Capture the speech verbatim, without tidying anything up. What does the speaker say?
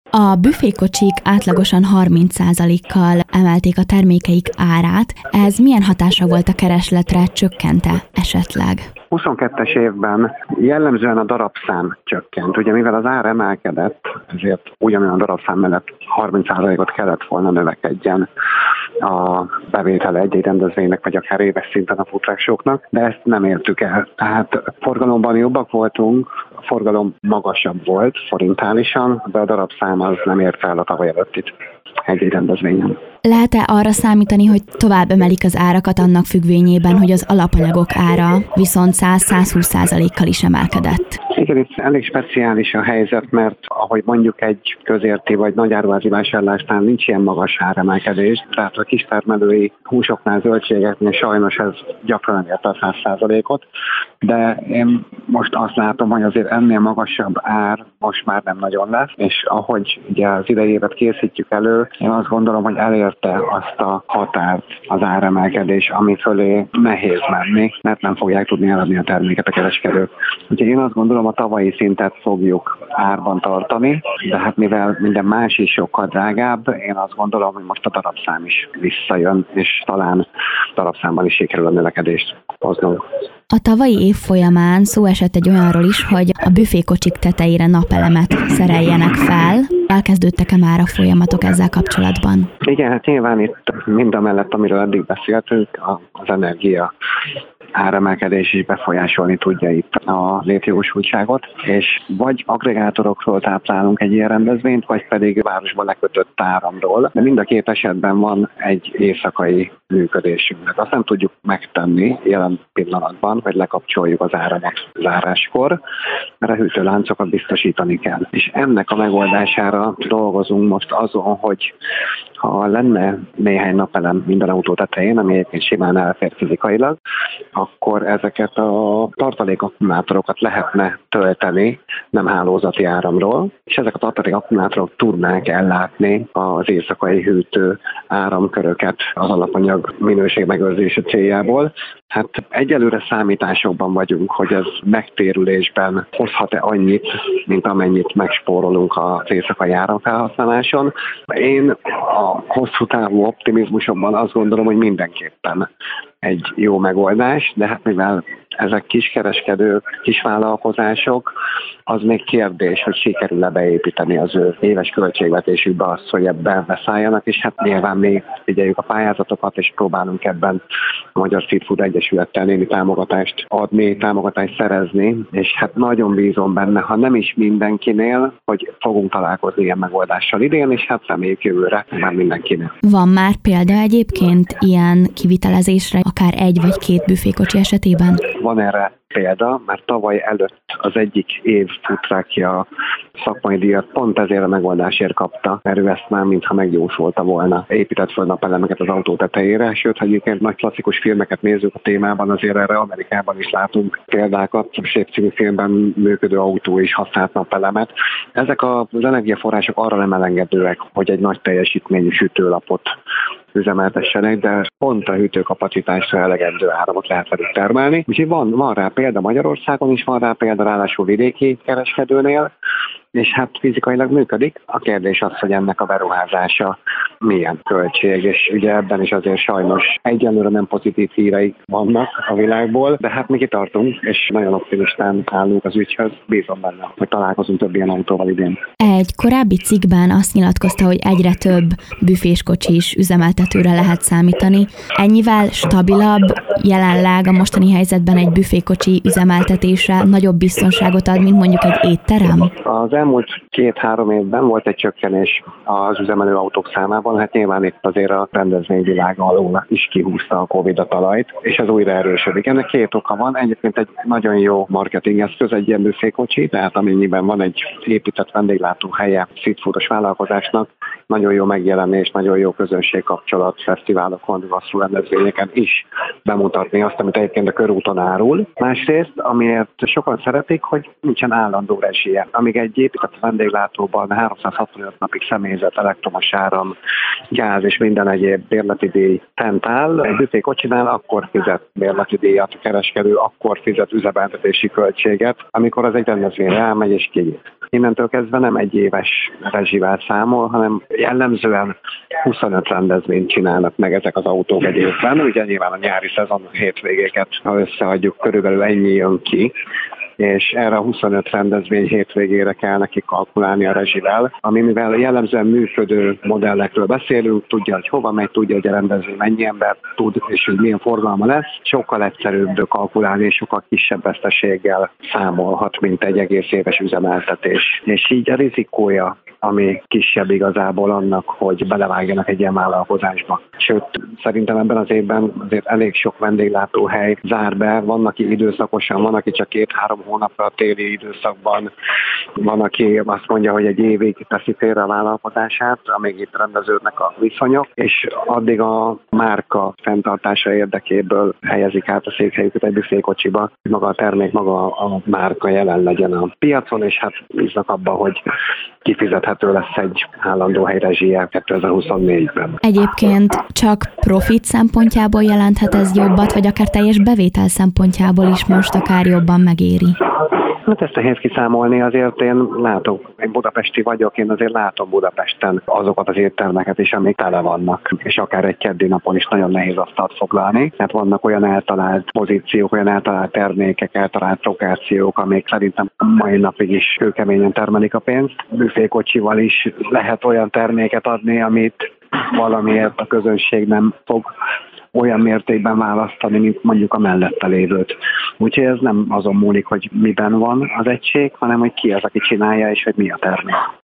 A büfékocsik átlagosan harminc százalékkal emelték a termékeik árát. Ez milyen hatása volt a keresletre, csökkente esetleg? huszonkettes évben jellemzően a darabszám csökkent. Ugye mivel az ár emelkedett, ezért ugyanolyan darabszám mellett harminc százalékot kellett volna növekedjen a bevétele egy-egy rendezvénynek, vagy akár éves szinten a futráksoknak, de ezt nem értük el. Tehát forgalomban jobbak voltunk, a forgalom magasabb volt forintálisan, de a darabszám az nem ért fel a tavaly előttit egy-egy rendezvényen. Lehet-e arra számítani, hogy tovább emelik az árakat annak függvényében, hogy az alapanyagok ára viszont száz-százhúsz százalékkal is emelkedett? Igen, itt elég speciális a helyzet, mert ahogy mondjuk egy közérti vagy nagyáruházi vásárlásnál nincs ilyen magas áremelkedés, tehát a kistermelői húsoknál, zöldségeknél sajnos ez gyakran ért a száz százalékot, de én most azt látom, hogy azért ennél magasabb ár most már nem nagyon lesz, és ahogy ugye az idei évet készítjük elő, én azt gondolom, hogy elérte azt a határt az áremelkedés, ami fölé nehéz menni, mert nem fogják tudni eladni a terméket a kereskedők. Úgyhogy én azt gondolom, a tavalyi szintet fogjuk árban tartani, de hát mivel minden más is sokkal drágább, én azt gondolom, hogy most a darabszám is visszajön, és talán darabszámban is sikerül a növekedést hoznunk. A tavalyi év folyamán szó esett egy olyanról is, hogy a büfékocsik tetejére napelemet szereljenek fel. Elkezdődtek-e már a folyamatok ezzel kapcsolatban? Igen, hát nyilván itt mindamellett, amiről eddig beszéltünk, az energia áremelkedés is befolyásolni tudja itt a létjogosultságot, és vagy aggregátorokról táplálunk egy ilyen rendezvényt, vagy pedig városban lekötött áramról. De mind a két esetben van egy éjszakai működésünk. Azt nem tudjuk megtenni jelen pillanatban, hogy lekapcsoljuk az áramot záráskor, mert a hűtőláncokat biztosítani kell. És ennek a megoldására dolgozunk most azon, hogy ha lenne néhány napelem minden autó tetején, ami egyébként simán elfér fizikailag, akkor ezeket a tartalékakkumulátorokat lehetne tölteni nem hálózati áramról, és ezek a tartalékakkumulátorokat tudnánk ellátni az éjszakai hűtő áramköröket az alapanyag minőség megőrzése céljából. Hát egyelőre számításokban vagyunk, hogy ez megtérülésben hozhat-e annyit, mint amennyit megspórolunk az éjszakai áramfelhasználáson. Én a hosszú távú optimizmusomban azt gondolom, hogy mindenképpen egy jó megoldás, de hát mivel ezek kiskereskedők, kisvállalkozások, az még kérdés, hogy sikerül-e beépíteni az ő éves költségvetésükbe azt, hogy ebben beszálljanak, és hát nyilván mi figyeljük a pályázatokat, és próbálunk ebben a Magyar Street Food Egyesülettel némi támogatást adni, támogatást szerezni, és hát nagyon bízom benne, ha nem is mindenkinél, hogy fogunk találkozni ilyen megoldással idén, és hát reméljük jövőre már mindenkinél. Van már példa egyébként ilyen kivitelezésre, akár egy vagy két büfékocsi esetében? Van erre példa, mert tavaly előtt az egyik év futrákja szakmai díjat pont ezért a megoldásért kapta, mert ő ezt már mintha megjósolta volna. Épített föl napelemeket az autó tetejére, sőt, ha egyébként nagy klasszikus filmeket nézzük a témában, azért erre Amerikában is látunk példákat. Shape című filmben működő autó is használt napelemet. Ezek az energiaforrások arra nem elengedőek, hogy egy nagy teljesítményű sütőlapot üzemeltessenek, de pont a hűtőkapacitásra elegendő áramot lehet velük termelni. Úgyhogy van, van rá példa Magyarországon is, van rá példa ráadásul vidéki kereskedőnél, és hát fizikailag működik. A kérdés az, hogy ennek a beruházása milyen költség, és ugye ebben is azért sajnos egyelőre nem pozitív hírei vannak a világból, de hát mi kitartunk, és nagyon optimistán állunk az ügyhöz. Bízom benne, hogy találkozunk több ilyen autóval idén. Egy korábbi cikkben azt nyilatkozta, hogy egyre több büféskocsis üzemeltetőre lehet számítani. Ennyivel stabilabb jelenleg a mostani helyzetben egy büfékocsi üzemeltetése nagyobb biztonságot ad, mint mondjuk egy étterem? Az elmúlt két-három évben volt egy csökkenés az üzemelő autók számában, hát nyilván itt azért a rendezvényvilág alól is kihúzta a Covid a talajt, és ez újra erősödik. Ennek két oka van, egyébként egy nagyon jó marketingeszköz, egy ilyen büfékocsi, tehát amennyiben van egy épített vendéglátóhelye streetfoodos vállalkozásnak, nagyon jó megjelenés, nagyon jó közönségkapcsolat, fesztiválokon, vasszú rendezvényeken is bemutatni azt, amit egyébként a körúton árul. Másrészt, amiért sokan szeretik, hogy nincsen állandó rezsie. Amíg egy épített vendéglátóban háromszázhatvanöt napig személyzet, elektromos áram, gáz és minden egyéb bérleti díj fent áll, egy büfékocsinál akkor fizet bérleti díjat a kereskedő, akkor fizet üzemeltetési költséget, amikor az egy rendezvényre elmegy és kinyit. Innentől kezdve nem egy éves rezsivel számol, hanem jellemzően huszonöt rendezvényt csinálnak meg ezek az autók egy évben. Ugye nyilván a nyári szezon hétvégéket, ha összeadjuk, körülbelül ennyi jön ki, és erre a huszonöt rendezvény hétvégére kell neki kalkulálni a rezsivel, ami mivel jellemzően működő modellekről beszélünk, tudja, hogy hova megy, tudja, hogy a rendezvény mennyi ember tud, és hogy milyen forgalma lesz, sokkal egyszerűbb kalkulálni, és sokkal kisebb veszteséggel számolhat, mint egy egész éves üzemeltetés. És így a rizikója, ami kisebb igazából annak, hogy belevágjanak egy ilyen vállalkozásba. Sőt, szerintem ebben az évben azért elég sok vendéglátóhely zár be, van, aki időszakosan, van, aki csak két-három hónapra a téli időszakban, van, aki azt mondja, hogy egy évig teszi félre a vállalkozását, amíg itt rendeződnek a viszonyok, és addig a márka fenntartása érdekéből helyezik át a székhelyüket egy büfékocsiba, hogy maga a termék, maga a márka jelen legyen a piacon, és hát bíznak abba, hogy kifizethető lesz egy állandó helyrezsije kétezer-huszonnégyben. Egyébként csak profit szempontjából jelenthet ez jobbat, vagy akár teljes bevétel szempontjából is most akár jobban megéri? Hát ezt nehéz kiszámolni, azért én látok, én budapesti vagyok, én azért látom Budapesten azokat az éttermeket is, amik tele vannak, és akár egy keddi napon is nagyon nehéz asztalt foglalni. Tehát vannak olyan eltalált pozíciók, olyan eltalált termékek, eltalált lokációk, amik szerintem mai napig is kőkeményen termelik a pénzt. Büfékocsival is lehet olyan terméket adni, amit valamiért a közönség nem fog olyan mértékben választani, mint mondjuk a mellette lévőt. Úgyhogy ez nem azon múlik, hogy miben van az egység, hanem hogy ki az, aki csinálja, és hogy mi a termék.